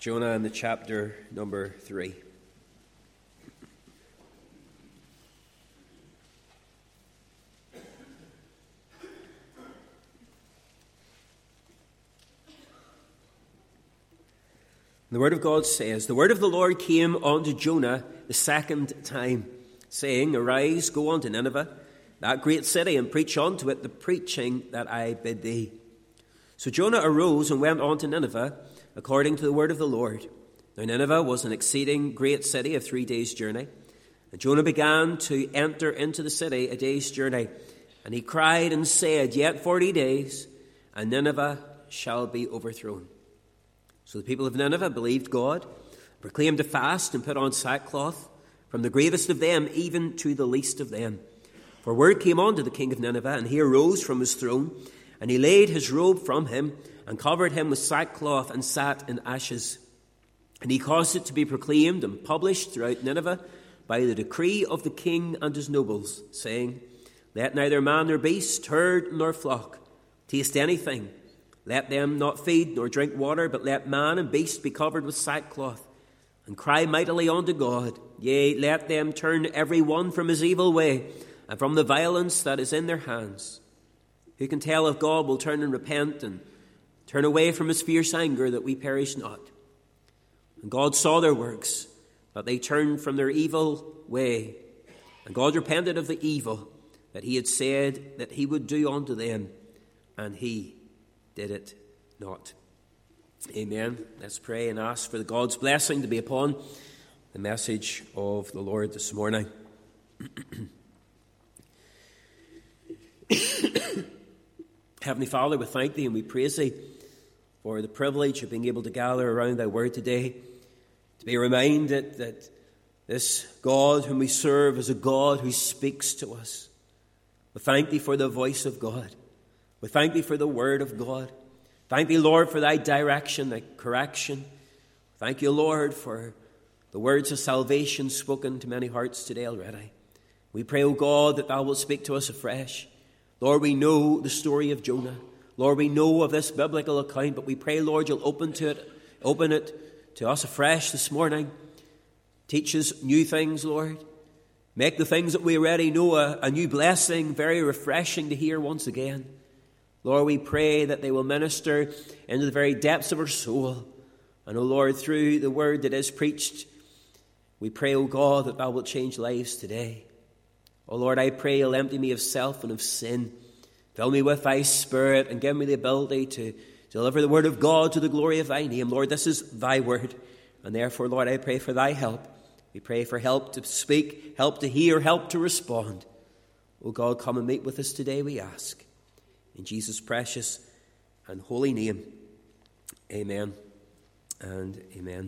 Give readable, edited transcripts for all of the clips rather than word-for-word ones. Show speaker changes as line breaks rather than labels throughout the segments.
Jonah in the chapter number 3. The word of God says, "The word of the Lord came unto Jonah the second time, saying, Arise, go unto Nineveh, that great city, and preach unto it the preaching that I bid thee. So Jonah arose and went on to Nineveh, according to the word of the Lord. Now Nineveh was an exceeding great city of 3 days' journey. And Jonah began to enter into the city a day's journey. And he cried and said, Yet 40 days, and Nineveh shall be overthrown. So the people of Nineveh believed God, proclaimed a fast, and put on sackcloth, from the greatest of them even to the least of them. For word came unto the king of Nineveh, and he arose from his throne, and he laid his robe from him, and covered him with sackcloth, and sat in ashes. And he caused it to be proclaimed and published throughout Nineveh by the decree of the king and his nobles, saying, Let neither man nor beast, herd nor flock, taste anything. Let them not feed nor drink water, but let man and beast be covered with sackcloth, and cry mightily unto God. Yea, let them turn every one from his evil way, and from the violence that is in their hands. Who can tell if God will turn and repent, and turn away from his fierce anger, that we perish not? And God saw their works, that they turned from their evil way. And God repented of the evil that he had said that he would do unto them, and he did it not." Amen. Let's pray and ask for God's blessing to be upon the message of the Lord this morning. Heavenly Father, we thank thee and we praise thee for the privilege of being able to gather around thy word today, to be reminded that this God whom we serve is a God who speaks to us. We thank thee for the voice of God. We thank thee for the word of God. Thank thee, Lord, for thy direction, thy correction. Thank you, Lord, for the words of salvation spoken to many hearts today already. We pray, O God, that thou wilt speak to us afresh. Lord, we know the story of Jonah. Lord, we know of this biblical account, but we pray, Lord, you'll open it to us afresh this morning. Teach us new things, Lord. Make the things that we already know a new blessing, very refreshing to hear once again. Lord, we pray that they will minister into the very depths of our soul. And, O Lord, through the word that is preached, we pray, O God, that thou wilt change lives today. O Lord, I pray you'll empty me of self and of sin. Fill me with thy Spirit and give me the ability to deliver the word of God to the glory of thy name. Lord, this is thy word. And therefore, Lord, I pray for thy help. We pray for help to speak, help to hear, help to respond. O God, come and meet with us today, we ask. In Jesus' precious and holy name, amen and amen.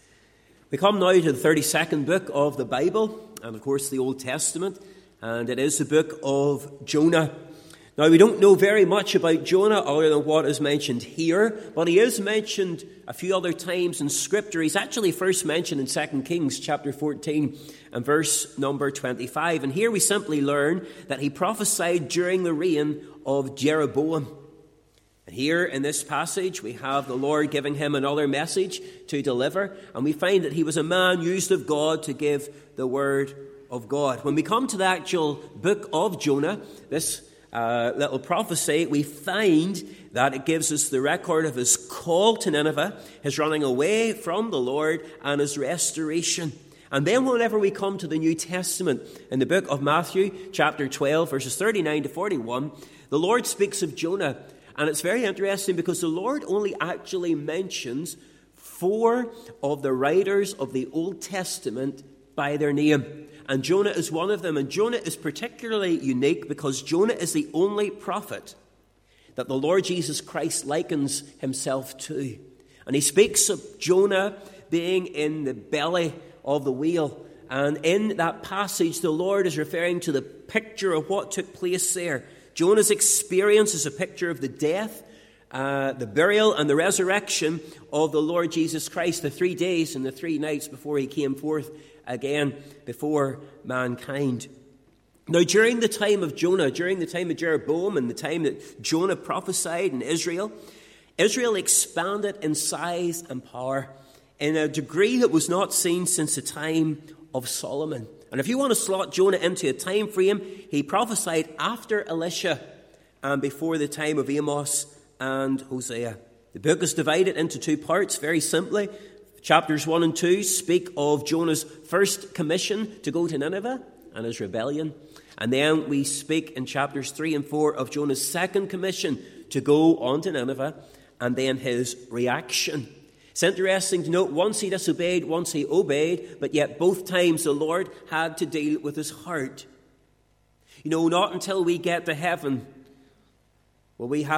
We come now to the 32nd book of the Bible, and of course the Old Testament, and it is the book of Jonah. Now, we don't know very much about Jonah other than what is mentioned here, but he is mentioned a few other times in Scripture. He's actually first mentioned in 2 Kings chapter 14 and verse number 25. And here we simply learn that he prophesied during the reign of Jeroboam. And here in this passage, we have the Lord giving him another message to deliver. And we find that he was a man used of God to give the word of God. When we come to the actual book of Jonah, this little prophecy, we find that it gives us the record of his call to Nineveh, his running away from the Lord, and his restoration. And then whenever we come to the New Testament, in the book of Matthew, chapter 12, verses 39 to 41, the Lord speaks of Jonah. And it's very interesting because the Lord only actually mentions 4 of the writers of the Old Testament by their name. And Jonah is one of them. And Jonah is particularly unique because Jonah is the only prophet that the Lord Jesus Christ likens himself to. And he speaks of Jonah being in the belly of the whale. And in that passage, the Lord is referring to the picture of what took place there. Jonah's experience is a picture of the death, the burial, and the resurrection of the Lord Jesus Christ, the 3 days and the 3 nights before he came forth again before mankind. Now, during the time of Jonah, during the time of Jeroboam and the time that Jonah prophesied in Israel, Israel expanded in size and power in a degree that was not seen since the time of Solomon. And if you want to slot Jonah into a time frame, he prophesied after Elisha and before the time of Amos and Hosea. The book is divided into two parts, very simply. Chapters 1 and 2 speak of Jonah's first commission to go to Nineveh and his rebellion. And then we speak in chapters 3 and 4 of Jonah's second commission to go on to Nineveh and then his reaction. It's interesting to note, once he disobeyed, once he obeyed, but yet both times the Lord had to deal with his heart. You know, not until we get to heaven will we will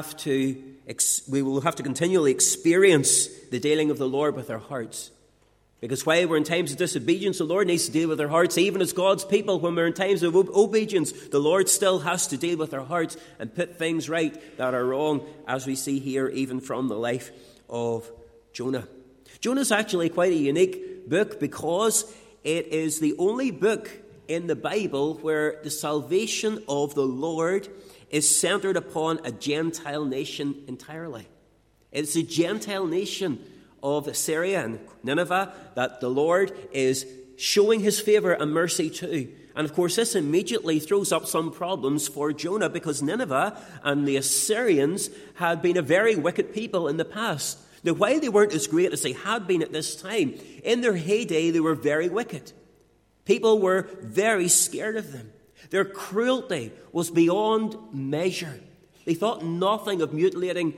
have to continually experience the dealing of the Lord with our hearts. Because while we're in times of disobedience, the Lord needs to deal with our hearts. Even as God's people, when we're in times of obedience, the Lord still has to deal with our hearts and put things right that are wrong, as we see here even from the life of Jonah. Jonah's actually quite a unique book because it is the only book in the Bible where the salvation of the Lord is centered upon a Gentile nation entirely. It's a Gentile nation of Assyria and Nineveh that the Lord is showing his favor and mercy to. And of course, this immediately throws up some problems for Jonah because Nineveh and the Assyrians had been a very wicked people in the past. Now, while they weren't as great as they had been at this time, in their heyday, they were very wicked. People were very scared of them. Their cruelty was beyond measure. They thought nothing of mutilating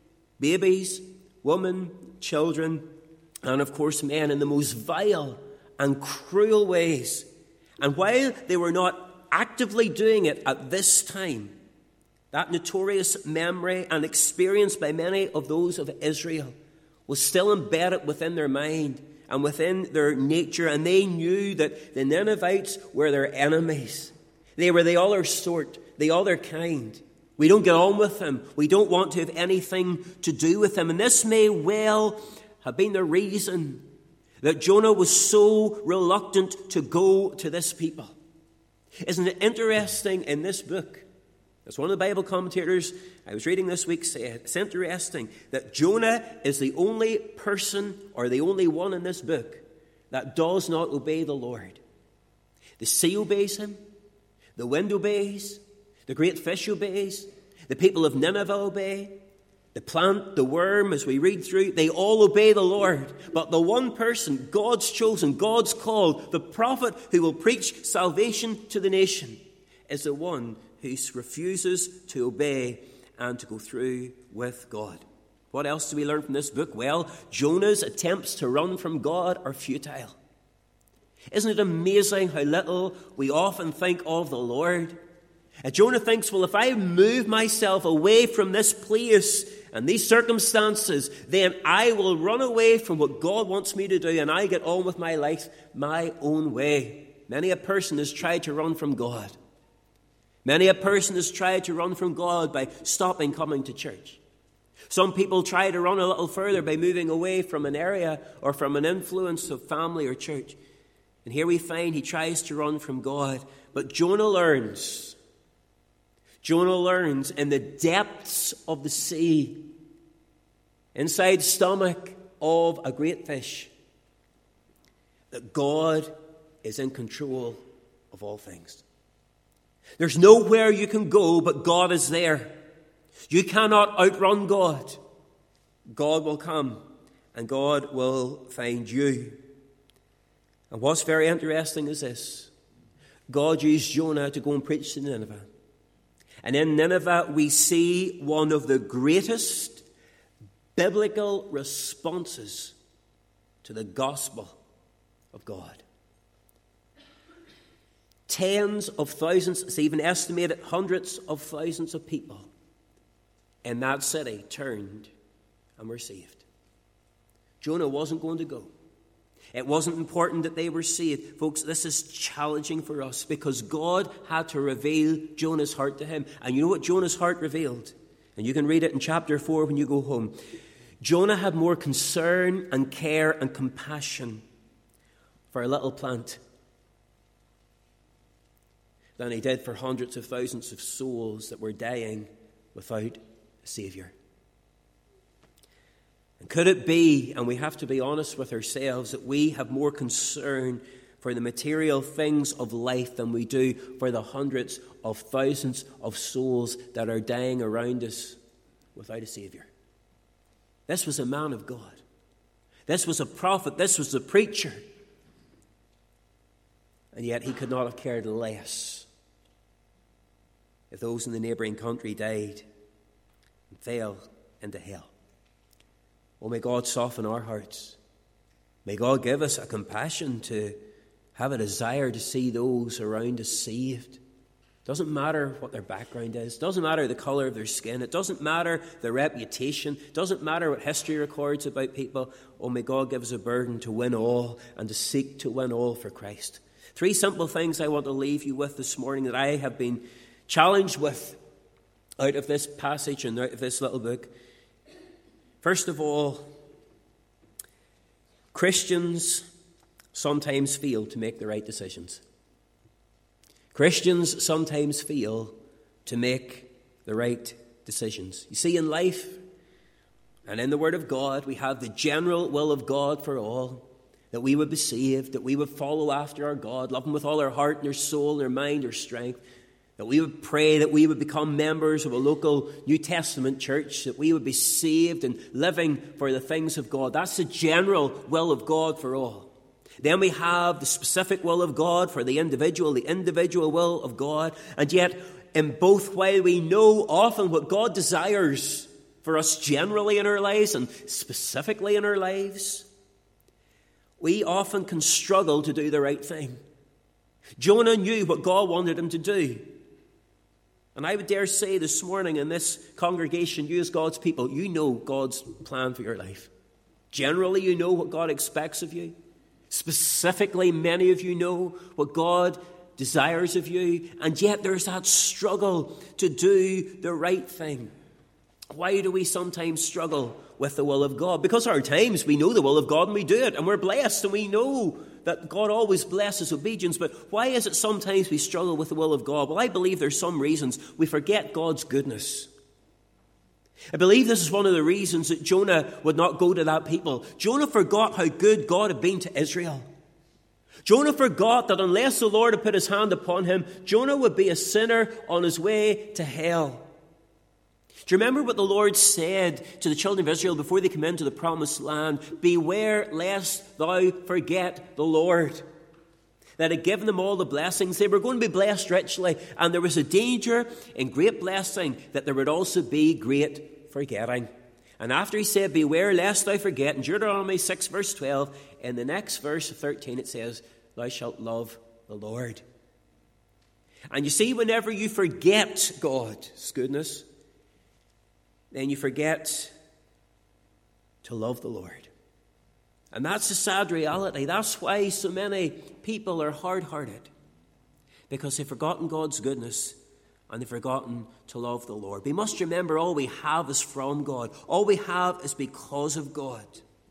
babies, women, children, and of course men in the most vile and cruel ways. And while they were not actively doing it at this time, that notorious memory and experience by many of those of Israel was still embedded within their mind and within their nature, and they knew that the Ninevites were their enemies. They were the other sort, the other kind. We don't get on with them. We don't want to have anything to do with them. And this may well have been the reason that Jonah was so reluctant to go to this people. Isn't it interesting in this book? As one of the Bible commentators I was reading this week said, it's interesting that Jonah is the only person or the only one in this book that does not obey the Lord. The sea obeys him. The wind obeys. The great fish obeys. The people of Nineveh obey. The plant, the worm, as we read through, they all obey the Lord. But the one person, God's chosen, God's called, the prophet who will preach salvation to the nation, is the one who refuses to obey and to go through with God. What else do we learn from this book? Well, Jonah's attempts to run from God are futile. Isn't it amazing how little we often think of the Lord? And Jonah thinks, well, if I move myself away from this place and these circumstances, then I will run away from what God wants me to do and I get on with my life my own way. Many a person has tried to run from God. Many a person has tried to run from God by stopping coming to church. Some people try to run a little further by moving away from an area or from an influence of family or church. And here we find he tries to run from God. But Jonah learns in the depths of the sea, inside the stomach of a great fish, that God is in control of all things. There's nowhere you can go, but God is there. You cannot outrun God. God will come, and God will find you. And what's very interesting is this. God used Jonah to go and preach to Nineveh. And in Nineveh, we see one of the greatest biblical responses to the gospel of God. Tens of thousands, it's even estimated hundreds of thousands of people in that city turned and were saved. Jonah wasn't going to go. It wasn't important that they were saved. Folks, this is challenging for us because God had to reveal Jonah's heart to him. And you know what Jonah's heart revealed? And you can read it in chapter 4 when you go home. Jonah had more concern and care and compassion for a little plant than he did for hundreds of thousands of souls that were dying without a Savior. And could it be, and we have to be honest with ourselves, that we have more concern for the material things of life than we do for the hundreds of thousands of souls that are dying around us without a Saviour? This was a man of God. This was a prophet. This was a preacher. And yet he could not have cared less if those in the neighbouring country died and fell into hell. Oh, may God soften our hearts. May God give us a compassion to have a desire to see those around us saved. Doesn't matter what their background is. Doesn't matter the colour of their skin. It doesn't matter their reputation. Doesn't matter what history records about people. Oh, may God give us a burden to win all and to seek to win all for Christ. 3 simple things I want to leave you with this morning that I have been challenged with out of this passage and out of this little book. First of all, Christians sometimes fail to make the right decisions. Christians sometimes fail to make the right decisions. You see, in life and in the Word of God, we have the general will of God for all, that we would be saved, that we would follow after our God, love Him with all our heart and our soul and our mind, our strength, that we would pray, that we would become members of a local New Testament church, that we would be saved and living for the things of God. That's the general will of God for all. Then we have the specific will of God for the individual will of God. And yet, in both, while we know often what God desires for us generally in our lives and specifically in our lives, we often can struggle to do the right thing. Jonah knew what God wanted him to do. And I would dare say this morning in this congregation, you as God's people, you know God's plan for your life. Generally, you know what God expects of you. Specifically, many of you know what God desires of you. And yet there's that struggle to do the right thing. Why do we sometimes struggle with the will of God? Because there are times we know the will of God and we do it, and we're blessed, and we know that God always blesses obedience. But why is it sometimes we struggle with the will of God? Well, I believe there's some reasons. We forget God's goodness. I believe this is one of the reasons that Jonah would not go to that people. Jonah forgot how good God had been to Israel. Jonah forgot that unless the Lord had put his hand upon him, Jonah would be a sinner on his way to hell. Do you remember what the Lord said to the children of Israel before they came into the promised land? Beware lest thou forget the Lord. That had given them all the blessings. They were going to be blessed richly. And there was a danger in great blessing that there would also be great forgetting. And after he said, beware lest thou forget, in Deuteronomy 6 verse 12, in the next verse 13 it says, thou shalt love the Lord. And you see, whenever you forget God's goodness, then you forget to love the Lord. And that's a sad reality. That's why so many people are hard-hearted. Because they've forgotten God's goodness and they've forgotten to love the Lord. We must remember all we have is from God. All we have is because of God.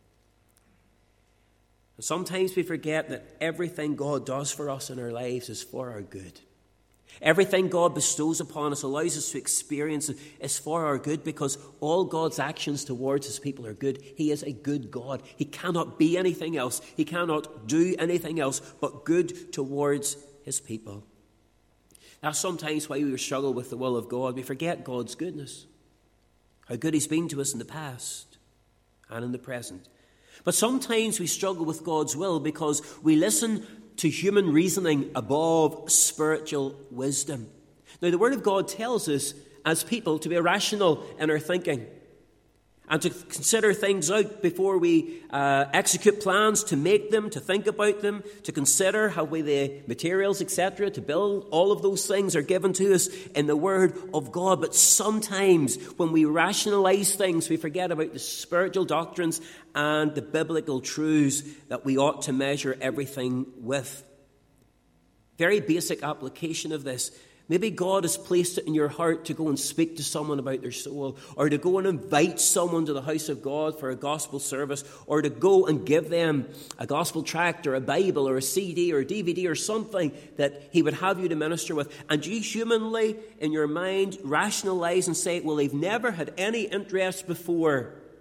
And sometimes we forget that everything God does for us in our lives is for our good. Everything God bestows upon us, allows us to experience, is for our good, because all God's actions towards His people are good. He is a good God. He cannot be anything else. He cannot do anything else but good towards His people. That's sometimes why we struggle with the will of God. We forget God's goodness, how good He's been to us in the past and in the present. But sometimes we struggle with God's will because we listen to human reasoning above spiritual wisdom. Now, the Word of God tells us as people to be rational in our thinking and to consider things out before we execute plans, to make them, to think about them, to consider how the materials, etc., to build. All of those things are given to us in the Word of God. But sometimes when we rationalize things, we forget about the spiritual doctrines and the biblical truths that we ought to measure everything with. Very basic application of this. Maybe God has placed it in your heart to go and speak to someone about their soul, or to go and invite someone to the house of God for a gospel service, or to go and give them a gospel tract or a Bible or a CD or a DVD or something that He would have you to minister with. And you humanly, in your mind, rationalize and say, well, they've never had any interest before,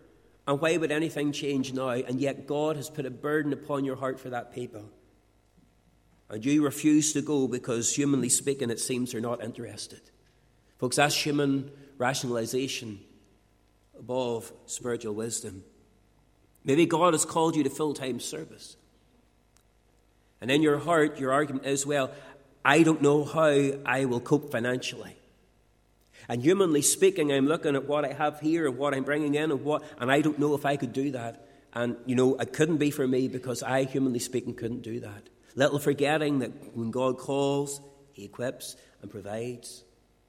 And why would anything change now? And yet God has put a burden upon your heart for that people. And you refuse to go because, humanly speaking, it seems they're not interested. Folks, that's human rationalization above spiritual wisdom. Maybe God has called you to full-time service. And in your heart, your argument is, well, I don't know how I will cope financially. And humanly speaking, I'm looking at what I have here and what I'm bringing in and I don't know if I could do that. And, it couldn't be for me because I, humanly speaking, couldn't do that. Little forgetting that when God calls, he equips and provides.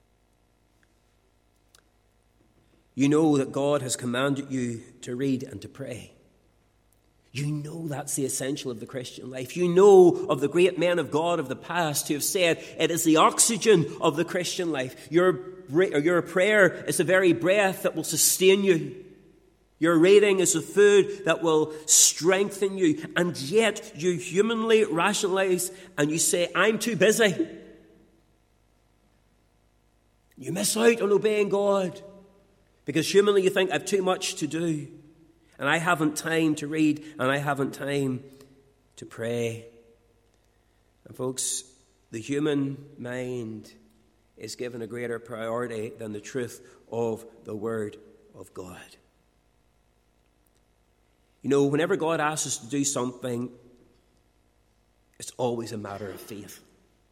You know that God has commanded you to read and to pray. You know that's the essential of the Christian life. You know of the great men of God of the past who have said it is the oxygen of the Christian life. Your prayer is the very breath that will sustain you. Your reading is the food that will strengthen you. And yet you humanly rationalize and you say, I'm too busy. You miss out on obeying God because humanly you think, I've too much to do. And I haven't time to read, and I haven't time to pray. And folks, the human mind is given a greater priority than the truth of the Word of God. Whenever God asks us to do something, it's always a matter of faith.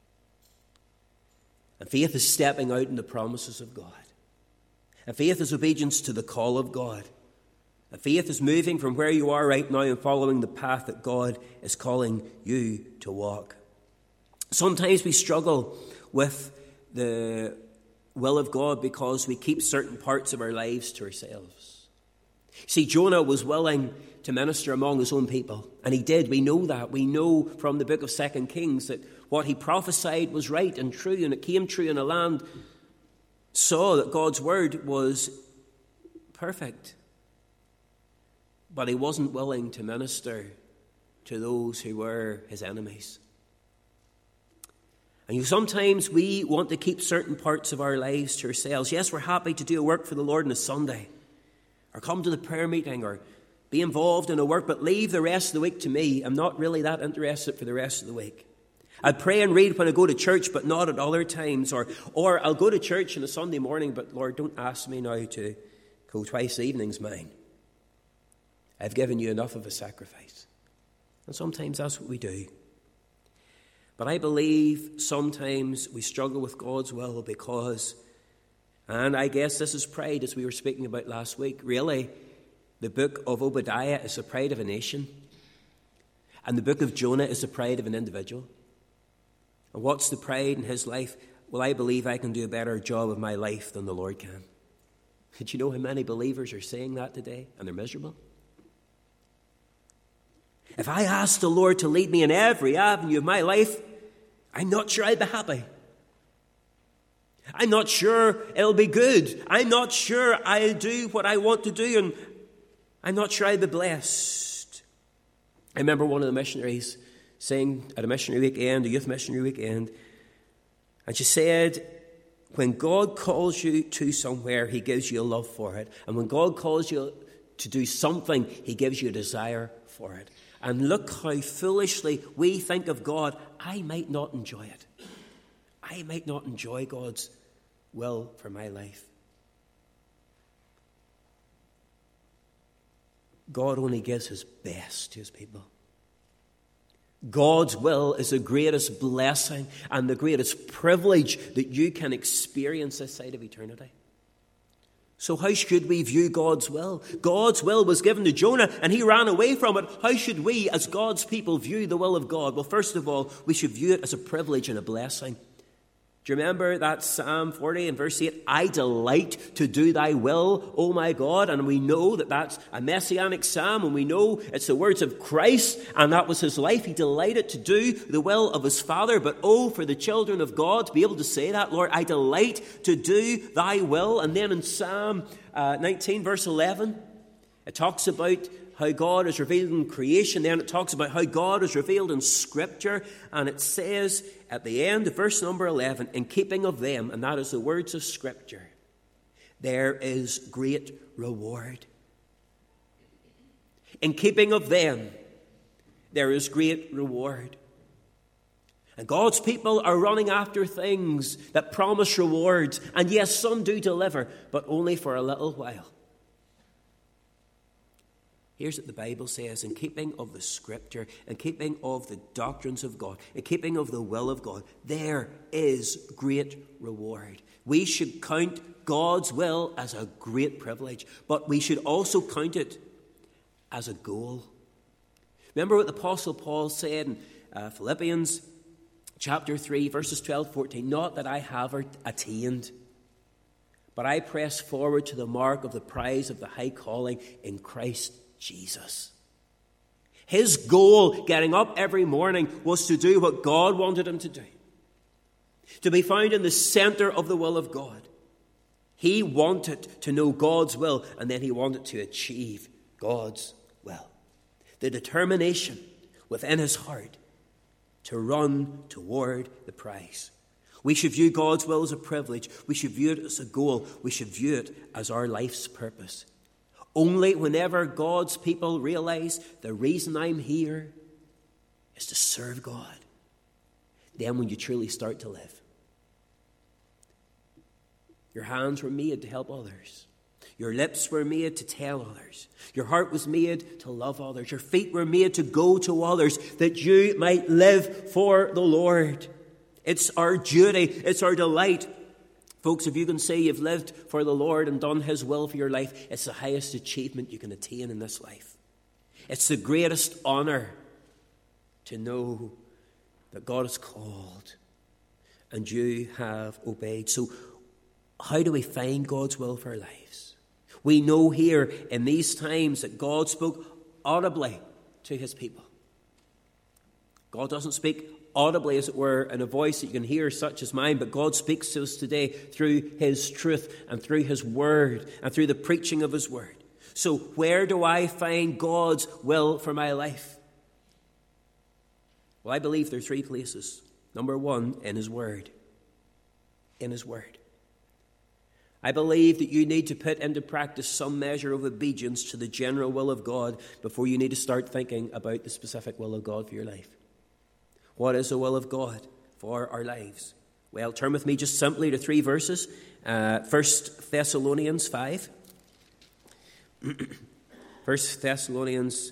And faith is stepping out in the promises of God. And faith is obedience to the call of God. And faith is moving from where you are right now and following the path that God is calling you to walk. Sometimes we struggle with the will of God because we keep certain parts of our lives to ourselves. See, Jonah was willing to minister among his own people, and he did. We know that. We know from the book of 2 Kings that what he prophesied was right and true, and it came true, and the land saw that God's word was perfect. But he wasn't willing to minister to those who were his enemies. And sometimes we want to keep certain parts of our lives to ourselves. Yes, we're happy to do a work for the Lord on a Sunday, or come to the prayer meeting, or be involved in a work, but leave the rest of the week to me. I'm not really that interested for the rest of the week. I pray and read when I go to church, but not at other times. Or I'll go to church on a Sunday morning, but Lord, don't ask me now to go twice. The evening's mine. I've given you enough of a sacrifice. And sometimes that's what we do. But I believe sometimes we struggle with God's will because, and I guess this is pride, as we were speaking about last week. Really, the book of Obadiah is the pride of a nation. And the book of Jonah is the pride of an individual. And what's the pride in his life? Well, I believe I can do a better job of my life than the Lord can. Did you know how many believers are saying that today? And they're miserable. If I asked the Lord to lead me in every avenue of my life, I'm not sure I'd be happy. I'm not sure it'll be good. I'm not sure I'll do what I want to do, and I'm not sure I'll be blessed. I remember one of the missionaries saying at a missionary weekend, a youth missionary weekend, and she said, when God calls you to somewhere, he gives you a love for it. And when God calls you to do something, he gives you a desire for it. And look how foolishly we think of God. I might not enjoy it. I might not enjoy God's will for my life. God only gives his best to his people. God's will is the greatest blessing and the greatest privilege that you can experience this side of eternity. So how should we view God's will? God's will was given to Jonah and he ran away from it. How should we as God's people view the will of God? Well, first of all, we should view it as a privilege and a blessing. Do you remember that Psalm 40 and verse 8? I delight to do thy will, O my God. And we know that that's a messianic psalm, and we know it's the words of Christ, and that was his life. He delighted to do the will of his Father. But oh, for the children of God to be able to say that, Lord, I delight to do thy will. And then in Psalm 19 verse 11, it talks about how God is revealed in creation. Then it talks about how God is revealed in Scripture. And it says at the end of verse number 11, in keeping of them, and that is the words of Scripture, there is great reward. In keeping of them, there is great reward. And God's people are running after things that promise rewards. And yes, some do deliver, but only for a little while. Here's what the Bible says: in keeping of the Scripture, in keeping of the doctrines of God, in keeping of the will of God, there is great reward. We should count God's will as a great privilege, but we should also count it as a goal. Remember what the Apostle Paul said in Philippians chapter 3, verses 12-14, not that I have attained, but I press forward to the mark of the prize of the high calling in Christ Jesus. His goal, getting up every morning, was to do what God wanted him to do. To be found in the center of the will of God. He wanted to know God's will, and then he wanted to achieve God's will. The determination within his heart to run toward the prize. We should view God's will as a privilege. We should view it as a goal. We should view it as our life's purpose. Only whenever God's people realize the reason I'm here is to serve God, then when you truly start to live. Your hands were made to help others. Your lips were made to tell others. Your heart was made to love others. Your feet were made to go to others, that you might live for the Lord. It's our duty. It's our delight. Folks, if you can say you've lived for the Lord and done his will for your life, it's the highest achievement you can attain in this life. It's the greatest honor to know that God has called and you have obeyed. So how do we find God's will for our lives? We know here in these times that God spoke audibly to his people. God doesn't speak audibly, as it were, in a voice that you can hear, such as mine, but God speaks to us today through his truth and through his word and through the preaching of his word. So where do I find God's will for my life? Well, I believe there are three places. Number one, in his word. In his word. I believe that you need to put into practice some measure of obedience to the general will of God before you need to start thinking about the specific will of God for your life. What is the will of God for our lives? Well, turn with me just simply to three verses. 1 Thessalonians 5. 1 Thessalonians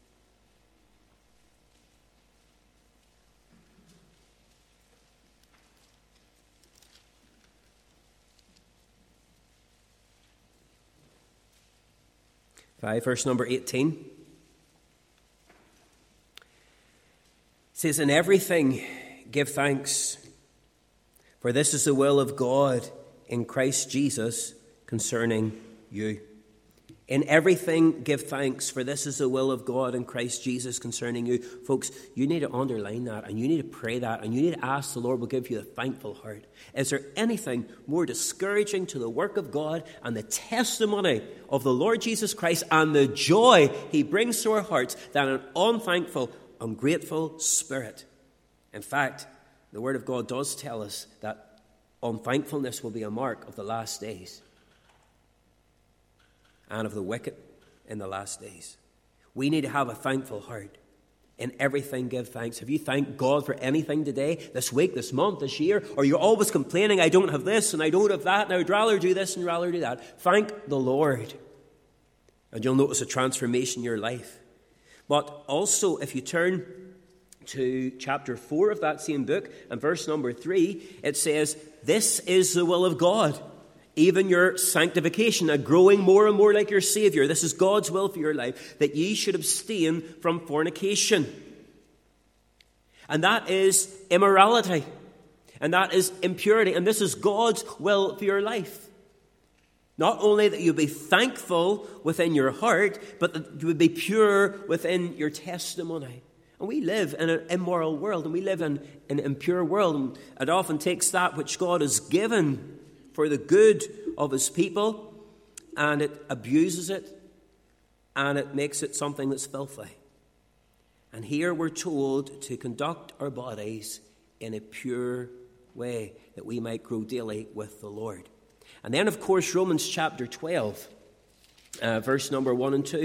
5, verse number 18. It says, in everything give thanks, for this is the will of God in Christ Jesus concerning you. In everything give thanks, for this is the will of God in Christ Jesus concerning you. Folks, you need to underline that, and you need to pray that, and you need to ask the Lord will give you a thankful heart. Is there anything more discouraging to the work of God and the testimony of the Lord Jesus Christ and the joy he brings to our hearts than an unthankful, ungrateful spirit? In fact, the Word of God does tell us that unthankfulness will be a mark of the last days and of the wicked in the last days. We need to have a thankful heart. In everything give thanks. Have you thanked God for anything today, this week, this month, this year? Or you're always complaining, I don't have this and I don't have that and I would rather do this and rather do that. Thank the Lord. And you'll notice a transformation in your life. But also, if you turn to chapter 4 of that same book and verse number 3, it says, this is the will of God, even your sanctification, a growing more and more like your Savior. This is God's will for your life, that ye should abstain from fornication. And that is immorality. And that is impurity. And this is God's will for your life. Not only that you be thankful within your heart, but that you would be pure within your testimony. And we live in an immoral world, and we live in an impure world. And it often takes that which God has given for the good of his people, and it abuses it, and it makes it something that's filthy. And here we're told to conduct our bodies in a pure way, that we might grow daily with the Lord. And then, of course, Romans chapter 12, verse number 1 and 2.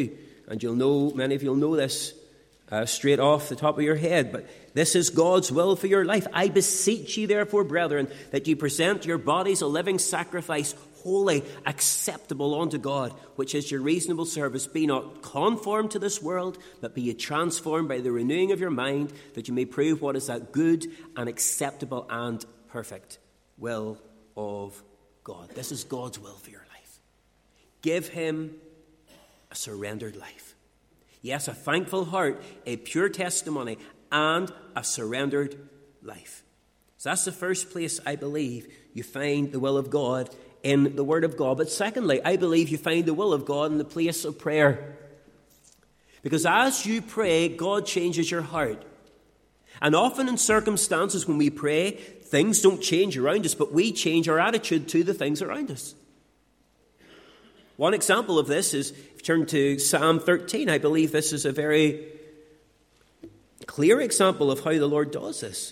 and many of you will know this straight off the top of your head, but this is God's will for your life. I beseech you, therefore, brethren, that you present your bodies a living sacrifice, holy, acceptable unto God, which is your reasonable service. Be not conformed to this world, but be ye transformed by the renewing of your mind, that you may prove what is that good and acceptable and perfect will of God. This is God's will for your life. Give him a surrendered life. Yes, a thankful heart, a pure testimony, and a surrendered life. So that's the first place I believe you find the will of God, in the Word of God. But secondly, I believe you find the will of God in the place of prayer. Because as you pray, God changes your heart. And often in circumstances when we pray, things don't change around us, but we change our attitude to the things around us. One example of this is, if you turn to Psalm 13, I believe this is a very clear example of how the Lord does this.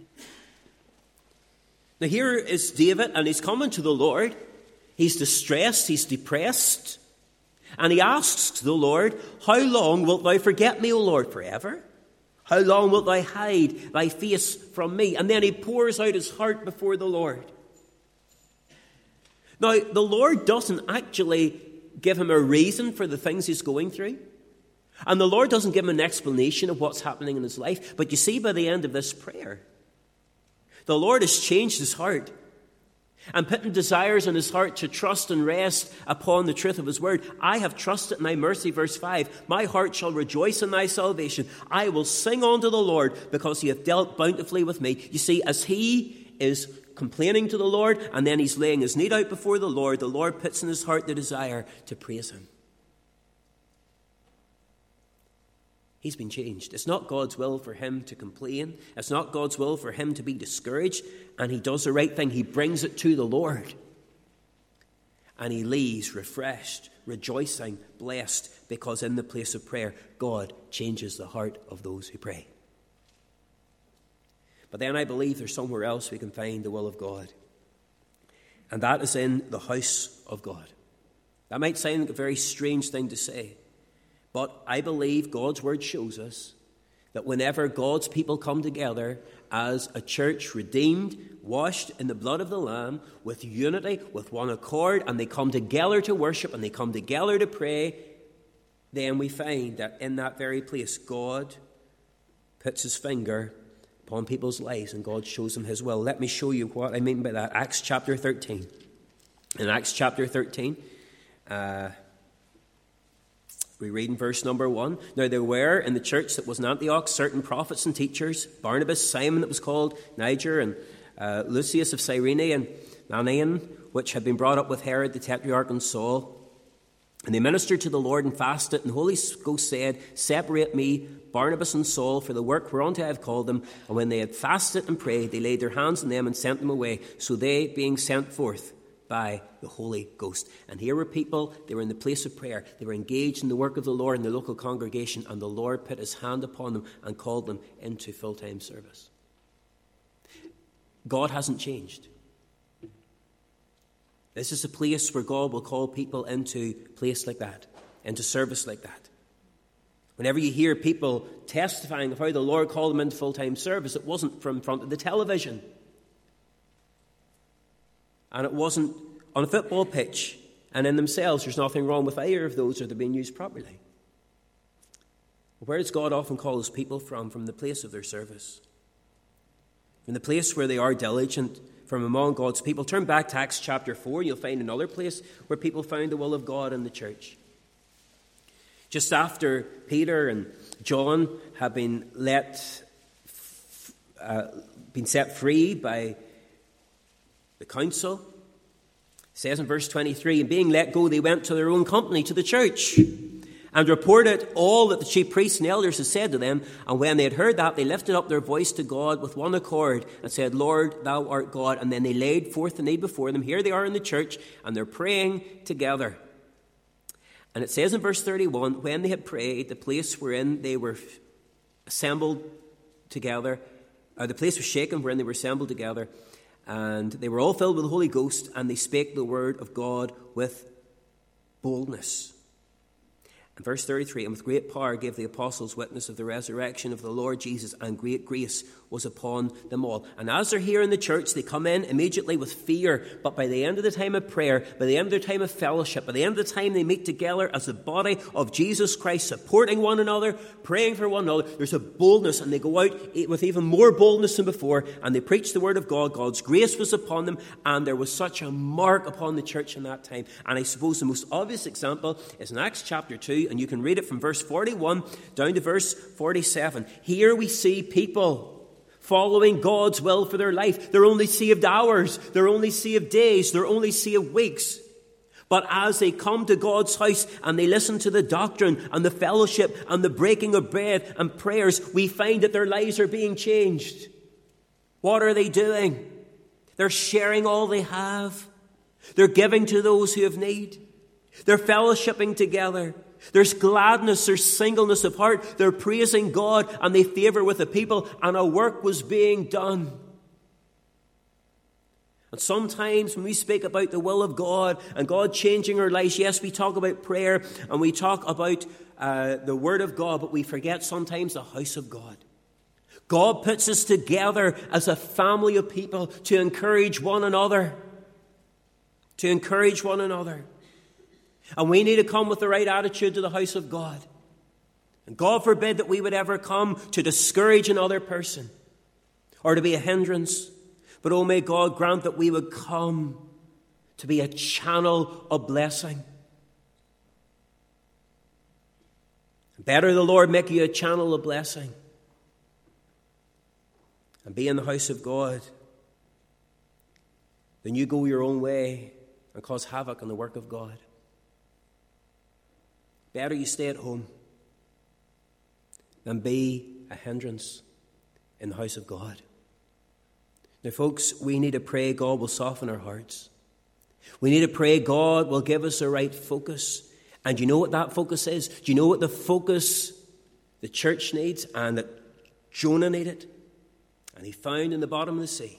Now here is David, and he's coming to the Lord. He's distressed, he's depressed, and he asks the Lord, how long wilt thou forget me, O Lord, forever? How long wilt thou hide thy face from me? And then he pours out his heart before the Lord. Now, the Lord doesn't actually give him a reason for the things he's going through. And the Lord doesn't give him an explanation of what's happening in his life. But you see, by the end of this prayer, the Lord has changed his heart and putting desires in his heart to trust and rest upon the truth of his word. I have trusted in thy mercy, verse 5. My heart shall rejoice in thy salvation. I will sing unto the Lord because he hath dealt bountifully with me. You see, as he is complaining to the Lord and then he's laying his need out before the Lord puts in his heart the desire to praise him. He's been changed. It's not God's will for him to complain. It's not God's will for him to be discouraged. And he does the right thing. He brings it to the Lord. And he leaves refreshed, rejoicing, blessed, because in the place of prayer, God changes the heart of those who pray. But then I believe there's somewhere else we can find the will of God. And that is in the house of God. That might sound like a very strange thing to say. But I believe God's word shows us that whenever God's people come together as a church redeemed, washed in the blood of the Lamb, with unity, with one accord, and they come together to worship and they come together to pray, then we find that in that very place God puts his finger upon people's lives and God shows them his will. Let me show you what I mean by that. Acts chapter 13. In Acts chapter 13, we read in verse number 1. Now there were in the church that was in Antioch certain prophets and teachers, Barnabas, Simon that was called Niger, and Lucius of Cyrene, and Manaen, which had been brought up with Herod the Tetrarch and Saul. And they ministered to the Lord and fasted, and the Holy Ghost said, Separate me, Barnabas and Saul, for the work whereunto I have called them. And when they had fasted and prayed, they laid their hands on them and sent them away. So they, being sent forth by the Holy Ghost. And here were people, they were in the place of prayer. They were engaged in the work of the Lord in the local congregation, and the Lord put his hand upon them and called them into full-time service. God hasn't changed. This is a place where God will call people into place like that, into service like that. Whenever you hear people testifying of how the Lord called them into full-time service, it wasn't from in front of the television. And it wasn't on a football pitch. And in themselves, there's nothing wrong with either of those, or they're being used properly. Where does God often call his people from? From the place of their service. From the place where they are diligent, from among God's people. Turn back to Acts chapter 4, and you'll find another place where people found the will of God in the church. Just after Peter and John have been set free by the council, it says in verse 23, and being let go, they went to their own company, to the church, and reported all that the chief priests and elders had said to them. And when they had heard that, they lifted up their voice to God with one accord and said, Lord, thou art God. And then they laid forth the need before them. Here they are in the church, and they're praying together. And it says in verse 31, when they had prayed, the place wherein they were assembled together, or the place was shaken wherein they were assembled together, and they were all filled with the Holy Ghost, and they spake the word of God with boldness. Verse 33, and with great power gave the apostles witness of the resurrection of the Lord Jesus, and great grace was upon them all. And as they're here in the church, they come in immediately with fear, but by the end of the time of prayer, by the end of their time of fellowship, by the end of the time they meet together as the body of Jesus Christ, supporting one another, praying for one another, there's a boldness, and they go out with even more boldness than before, and they preach the word of God. God's grace was upon them, and there was such a mark upon the church in that time. And I suppose the most obvious example is in Acts chapter 2, and you can read it from verse 41 down to verse 47. Here we see people following God's will for their life. They're only saved hours. They're only saved days. They're only saved weeks. But as they come to God's house and they listen to the doctrine and the fellowship and the breaking of bread and prayers, we find that their lives are being changed. What are they doing? They're sharing all they have. They're giving to those who have need. They're fellowshipping together. There's gladness, there's singleness of heart. They're praising God and they favor with the people, and a work was being done. And sometimes when we speak about the will of God and God changing our lives, yes, we talk about prayer and we talk about the Word of God, but we forget sometimes the house of God. God puts us together as a family of people to encourage one another. To encourage one another. And we need to come with the right attitude to the house of God. And God forbid that we would ever come to discourage another person or to be a hindrance. But oh, may God grant that we would come to be a channel of blessing. Better the Lord make you a channel of blessing and be in the house of God than you go your own way and cause havoc on the work of God. Better you stay at home than be a hindrance in the house of God. Now, folks, we need to pray God will soften our hearts. We need to pray God will give us the right focus. And do you know what that focus is? Do you know what the focus the church needs and that Jonah needed? And he found in the bottom of the sea.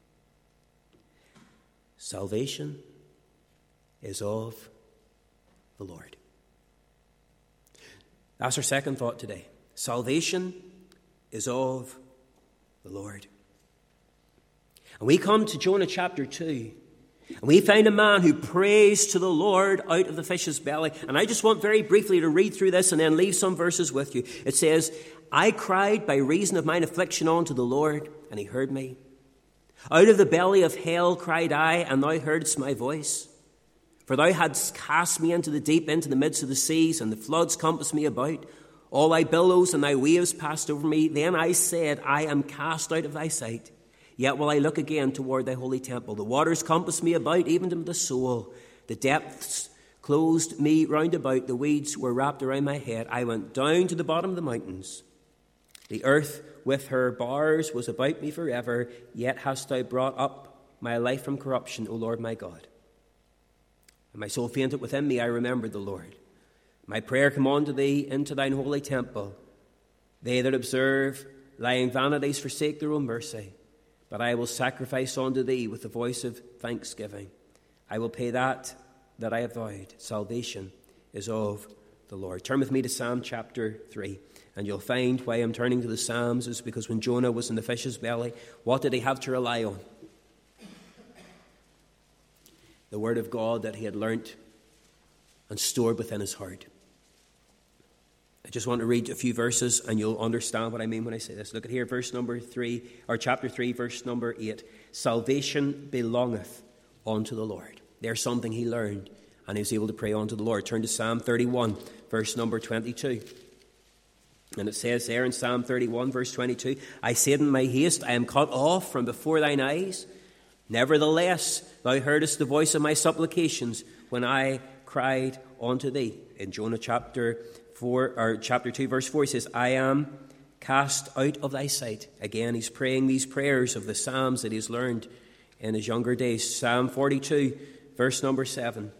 Salvation is of the Lord. That's our second thought today. Salvation is of the Lord. And we come to Jonah chapter 2, and we find a man who prays to the Lord out of the fish's belly. And I just want very briefly to read through this and then leave some verses with you. It says, I cried by reason of mine affliction unto the Lord, and he heard me. Out of the belly of hell cried I, and thou heardst my voice. For thou hadst cast me into the deep, into the midst of the seas, and the floods compassed me about. All thy billows and thy waves passed over me. Then I said, I am cast out of thy sight. Yet will I look again toward thy holy temple. The waters compassed me about, even to the soul. The depths closed me round about. The weeds were wrapped around my head. I went down to the bottom of the mountains. The earth with her bars was about me forever. Yet hast thou brought up my life from corruption, O Lord my God. And my soul fainted within me, I remembered the Lord. My prayer come unto thee into thine holy temple. They that observe lying vanities forsake their own mercy. But I will sacrifice unto thee with the voice of thanksgiving. I will pay that I have vowed. Salvation is of the Lord. Turn with me to Psalm chapter 3. And you'll find why I'm turning to the Psalms is because when Jonah was in the fish's belly, what did he have to rely on? The word of God that he had learnt and stored within his heart. I just want to read a few verses and you'll understand what I mean when I say this. Look at here, verse number 3, or chapter 3, verse number 8. Salvation belongeth unto the Lord. There's something he learned and he was able to pray unto the Lord. Turn to Psalm 31, verse number 22. And it says there in Psalm 31, verse 22, I said in my haste, I am cut off from before thine eyes. Nevertheless, thou heardest the voice of my supplications when I cried unto thee. In Jonah chapter 2, verse 4, he says, I am cast out of thy sight. Again, he's praying these prayers of the Psalms that he's learned in his younger days. Psalm 42, verse number 7.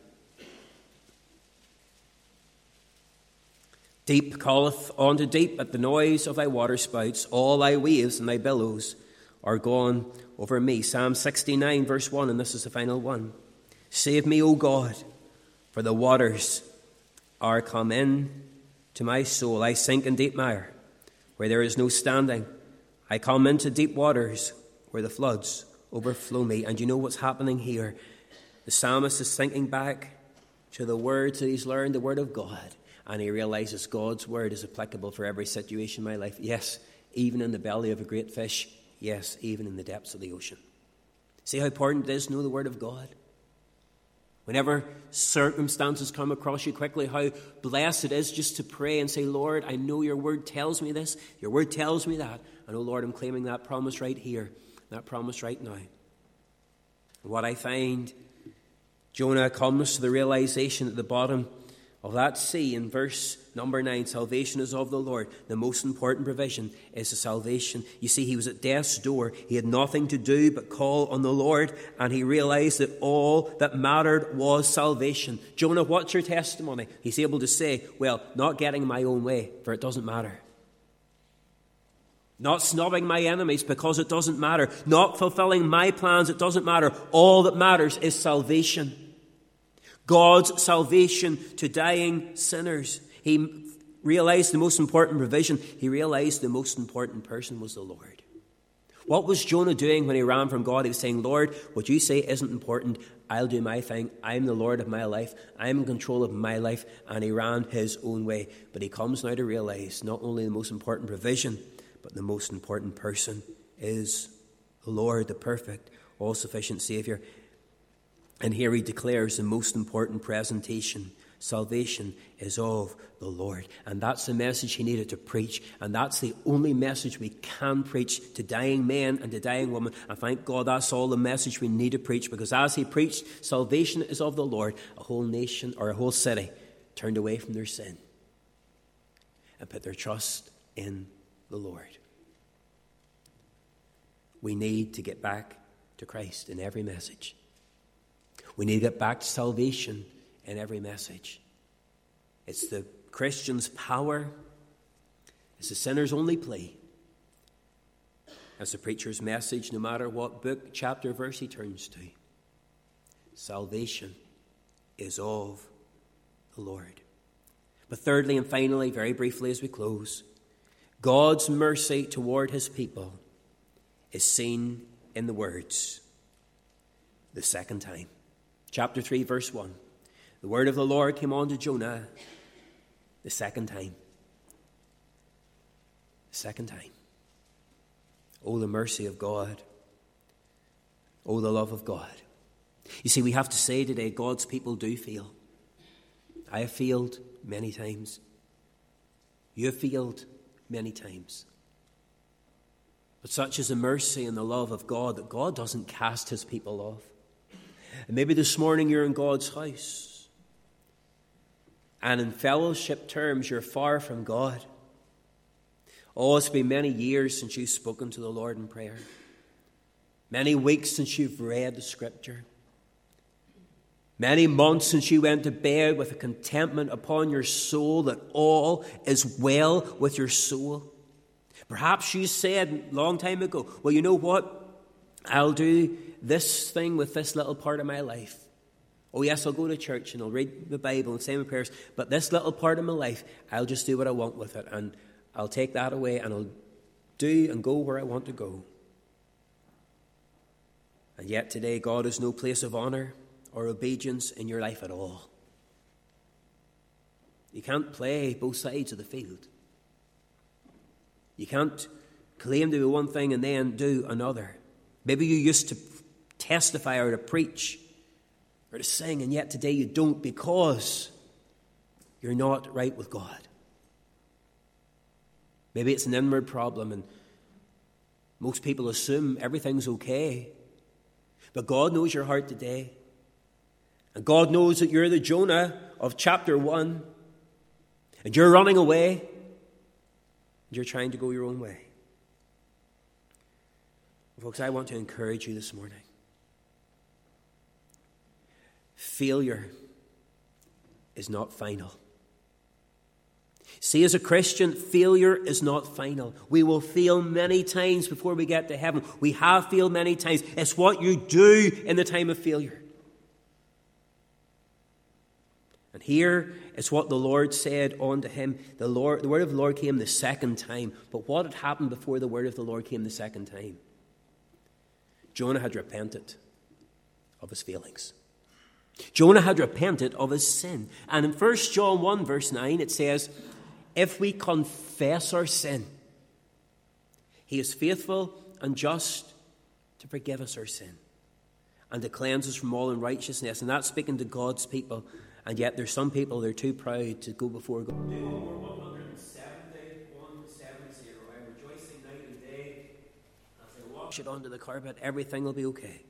Deep calleth unto deep at the noise of thy waterspouts. All thy waves and thy billows are gone over me. Psalm 69, verse 1, and this is the final one. Save me, O God, for the waters are come in to my soul. I sink in deep mire where there is no standing. I come into deep waters where the floods overflow me. And you know what's happening here? The psalmist is thinking back to the words that he's learned, the word of God. And he realizes God's word is applicable for every situation in my life. Yes, even in the belly of a great fish. Yes, even in the depths of the ocean. See how important it is to know the word of God? Whenever circumstances come across you quickly, how blessed it is just to pray and say, Lord, I know your word tells me this. Your word tells me that. And oh Lord, I'm claiming that promise right here, that promise right now. And what I find, Jonah comes to the realization at the bottom of that sea in verse number 9, salvation is of the Lord. The most important provision is the salvation. You see, he was at death's door. He had nothing to do but call on the Lord, and he realized that all that mattered was salvation. Jonah, what's your testimony? He's able to say, well, not getting my own way, for it doesn't matter. Not snubbing my enemies because it doesn't matter. Not fulfilling my plans, it doesn't matter. All that matters is salvation. God's salvation to dying sinners. He realized the most important provision. He realized the most important person was the Lord. What was Jonah doing when he ran from God? He was saying, Lord, what you say isn't important. I'll do my thing. I'm the Lord of my life. I'm in control of my life. And he ran his own way. But he comes now to realize not only the most important provision, but the most important person is the Lord, the perfect, all-sufficient Savior. And here he declares the most important presentation. Salvation is of the Lord. And that's the message he needed to preach. And that's the only message we can preach to dying men and to dying women. And thank God that's all the message we need to preach. Because as he preached, salvation is of the Lord, a whole nation or a whole city turned away from their sin and put their trust in the Lord. We need to get back to Christ in every message. We need to get back to salvation in every message. It's the Christian's power. It's the sinner's only plea. It's the preacher's message, no matter what book, chapter, verse he turns to. Salvation is of the Lord. But thirdly and finally, very briefly as we close, God's mercy toward his people is seen in the words, the second time. Chapter 3, verse 1. The word of the Lord came on to Jonah the second time. The second time. Oh, the mercy of God. Oh, the love of God. You see, we have to say today, God's people do fail. I have failed many times. You have failed many times. But such is the mercy and the love of God that God doesn't cast his people off. And maybe this morning you're in God's house. And in fellowship terms, you're far from God. Oh, it's been many years since you've spoken to the Lord in prayer. Many weeks since you've read the Scripture. Many months since you went to bed with a contentment upon your soul that all is well with your soul. Perhaps you said a long time ago, well, you know what? I'll do this thing with this little part of my life. Oh, yes, I'll go to church and I'll read the Bible and say my prayers, but this little part of my life, I'll just do what I want with it, and I'll take that away and I'll do and go where I want to go. And yet today, God has no place of honor or obedience in your life at all. You can't play both sides of the field. You can't claim to be one thing and then do another. Maybe you used to testify or to preach or to sing, and yet today you don't because you're not right with God. Maybe it's an inward problem and most people assume everything's okay. But God knows your heart today. And God knows that you're the Jonah of chapter 1. And you're running away. And you're trying to go your own way. Folks, I want to encourage you this morning. Failure is not final. See, as a Christian, failure is not final. We will fail many times before we get to heaven. We have failed many times. It's what you do in the time of failure. And here is what the Lord said unto him. The word of the Lord came the second time. But what had happened before the word of the Lord came the second time? Jonah had repented of his failings. Jonah had repented of his sin. And in 1 John 1 verse 9 it says, if we confess our sin, he is faithful and just to forgive us our sin and to cleanse us from all unrighteousness. And that's speaking to God's people. And yet there's some people, they're too proud to go before God. I'm rejoicing night and day. As I wash it onto the carpet, everything will be okay.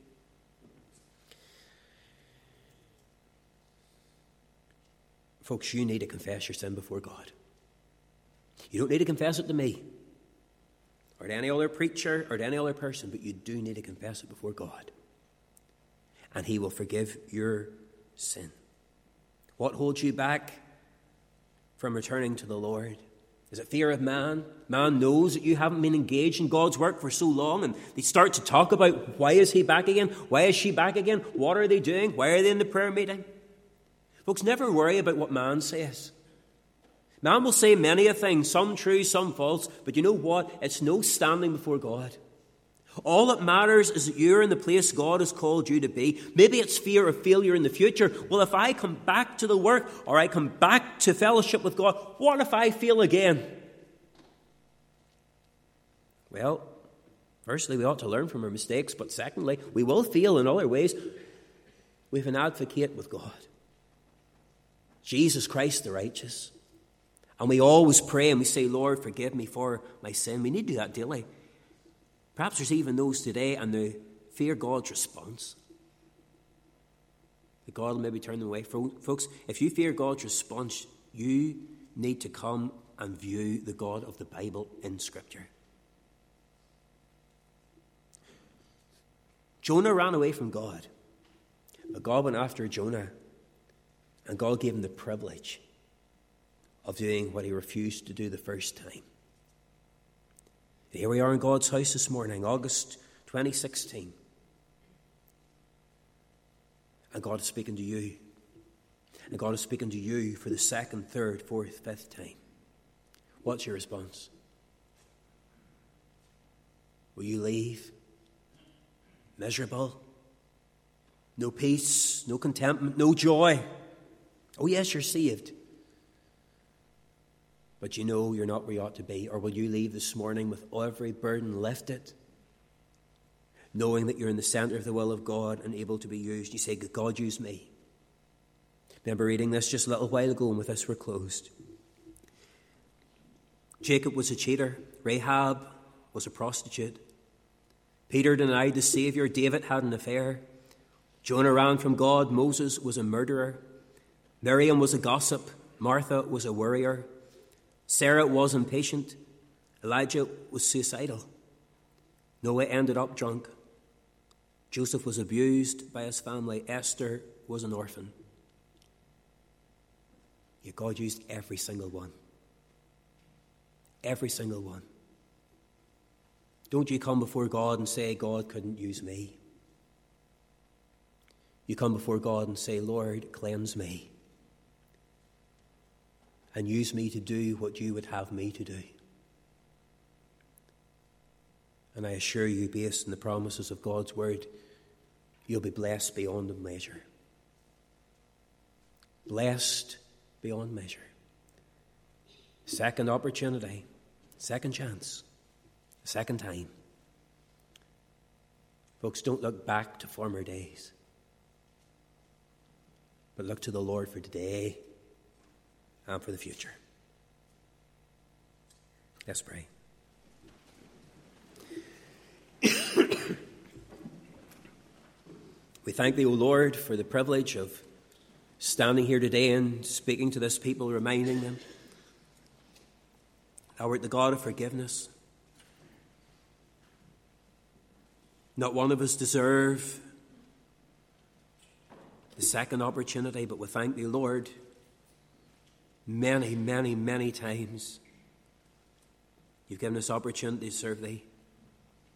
Folks, you need to confess your sin before God. You don't need to confess it to me or to any other preacher or to any other person, but you do need to confess it before God. And he will forgive your sin. What holds you back from returning to the Lord? Is it fear of man? Man knows that you haven't been engaged in God's work for so long, and they start to talk about, why is he back again? Why is she back again? What are they doing? Why are they in the prayer meeting? Folks, never worry about what man says. Man will say many a thing, some true, some false, but you know what? It's no standing before God. All that matters is that you're in the place God has called you to be. Maybe it's fear of failure in the future. Well, if I come back to the work or I come back to fellowship with God, what if I fail again? Well, firstly, we ought to learn from our mistakes, but secondly, we will fail in other ways. We have an advocate with God, Jesus Christ the righteous. And we always pray and we say, Lord, forgive me for my sin. We need to do that daily. Perhaps there's even those today and they fear God's response. That God will maybe turn them away. Folks, if you fear God's response, you need to come and view the God of the Bible in Scripture. Jonah ran away from God, but God went after Jonah, and God gave him the privilege of doing what he refused to do the first time. Here we are in God's house this morning, August 2016. And God is speaking to you. And God is speaking to you for the second, third, fourth, fifth time. What's your response? Will you leave miserable? No peace, no contentment, no joy. Oh yes, you're saved. But you know you're not where you ought to be. Or will you leave this morning with every burden lifted, knowing that you're in the centre of the will of God and able to be used? You say, God, use me. Remember reading this just a little while ago, and with this we're closed. Jacob was a cheater. Rahab was a prostitute. Peter denied the Saviour. David had an affair. Jonah ran from God. Moses was a murderer. Miriam was a gossip. Martha was a worrier. Sarah was impatient. Elijah was suicidal. Noah ended up drunk. Joseph was abused by his family. Esther was an orphan. Yet God used every single one. Every single one. Don't you come before God and say, God couldn't use me. You come before God and say, Lord, cleanse me. And use me to do what you would have me to do. And I assure you, based on the promises of God's word, you'll be blessed beyond measure. Blessed beyond measure. Second opportunity, second chance, second time. Folks, don't look back to former days, but look to the Lord for today and for the future. Let's pray. We thank thee, O Lord, for the privilege of standing here today and speaking to this people, reminding them thou art the God of forgiveness. Not one of us deserve the second opportunity, but we thank thee, Lord, many, many, many times you've given us opportunity to serve thee.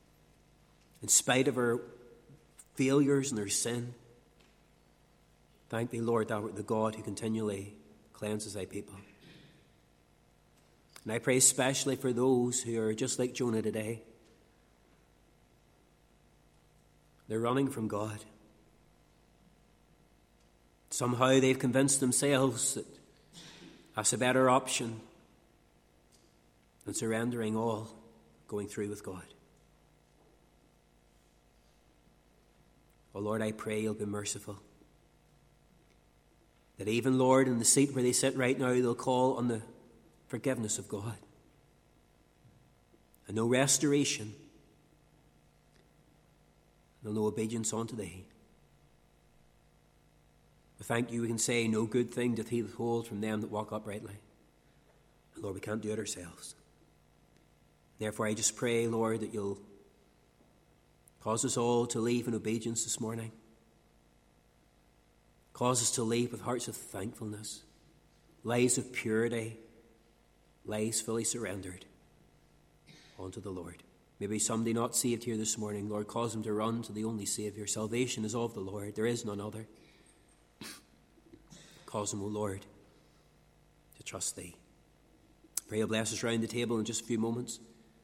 In spite of our failures and our sin, Thank thee, Lord, thou art the God who continually cleanses thy people. And I pray especially for those who are just like Jonah today. They're running from God. Somehow they've convinced themselves that that's a better option than surrendering all, going through with God. Oh Lord, I pray you'll be merciful. That even, Lord, in the seat where they sit right now, they'll call on the forgiveness of God. And no restoration. And no obedience unto thee. We thank you, we can say, no good thing doth he withhold from them that walk uprightly. And Lord, we can't do it ourselves. Therefore, I just pray, Lord, that you'll cause us all to leave in obedience this morning. Cause us to leave with hearts of thankfulness, lives of purity, lives fully surrendered unto the Lord. Maybe somebody not saved here this morning. Lord, cause them to run to the only Saviour. Salvation is of the Lord. There is none other. Cause them, O Lord, to trust thee. Pray you'll bless us round the table in just a few moments.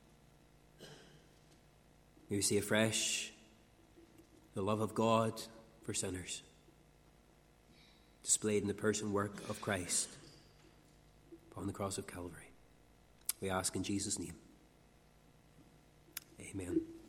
May we see afresh the love of God for sinners, displayed in the person work of Christ upon the cross of Calvary. We ask in Jesus' name. Amen.